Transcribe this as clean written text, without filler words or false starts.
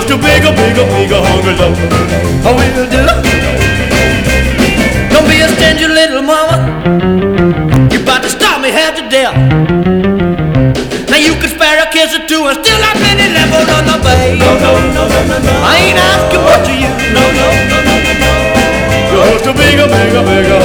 just a big, hungry love. I will do. Don't be a stingy little mama. You about to stop me half to death. Now you can spare a kiss or two and still I'm in the level on the bay. No. I ain't asking much of you. No. You're just a big,